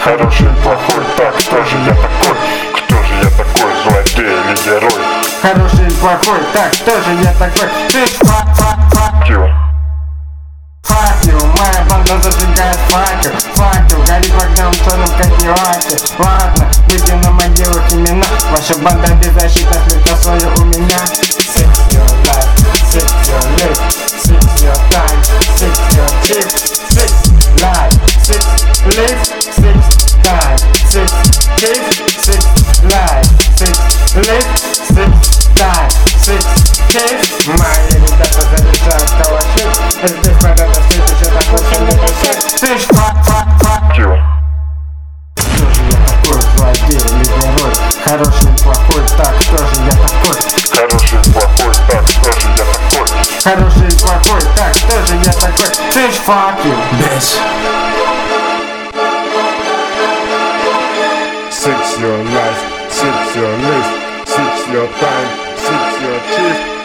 Хороший, плохой, так кто же я такой? Кто же я такой, злодей или герой? Хороший, плохой, так кто же я такой? Ты fuck you. Fuck you, моя банда зажигает факел, горит в огнем черном кадиллаке. Ладно, будем на могилах имена. Ваша банда беззащитна, слегка свое у меня. Six your life, six your life, six your time, six your chief, six life, six live, six time, six chief, six life, six live, six time, six chief. Мои ребята заряжают калаши. Здесь порядок света, все так лучше не дышать. Ты ж fuck you. Кто же я такой, злодей или герой? Хороший, плохой, так кто же я такой? Хороший, плохой, так кто же я такой? Хороший, плохой, так кто же я такой? Ты ж fuck you, bitch. Six your life, six your live, six your time, six your chief.